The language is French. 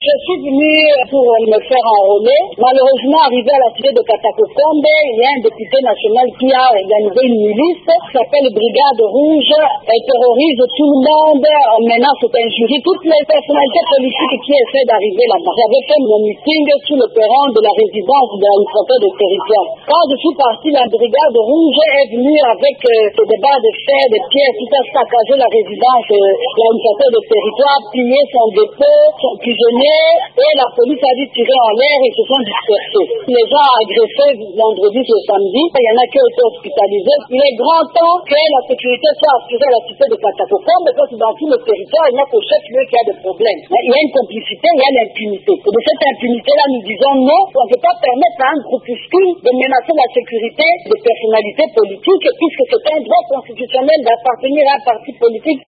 Je suis venue pour me faire enrôler. Malheureusement, arrivé à la cité de Katakokombe, il y a un député national qui a organisé une milice qui s'appelle Brigade Rouge. Elle terrorise tout le monde, menace d'injurie toutes les personnalités politiques qui essaient d'arriver là-bas. J'avais fait mon meeting sur le perron de la résidence de l'administrateur de territoire. Quand je suis parti, la Brigade Rouge est venue avec des barres de fer, des pierres, tout a saccagé la résidence de l'administrateur de territoire, pillé son dépôt, son pigeonnier. Et la police a dû tirer en l'air et se sont dispersés. Les gens agressés vendredi et samedi, il y en a qui ont été hospitalisés. Il est grand temps que la sécurité soit assurée à la cité de Katakokombe, parce que dans tout le territoire, il n'y a qu'au chef-lieu qui a des problèmes. Il y a une complicité, il y a l'impunité. Et de cette impunité-là, nous disons non, on ne peut pas permettre à un groupuscule de menacer la sécurité de personnalités politiques, puisque c'est un droit constitutionnel d'appartenir à un parti politique.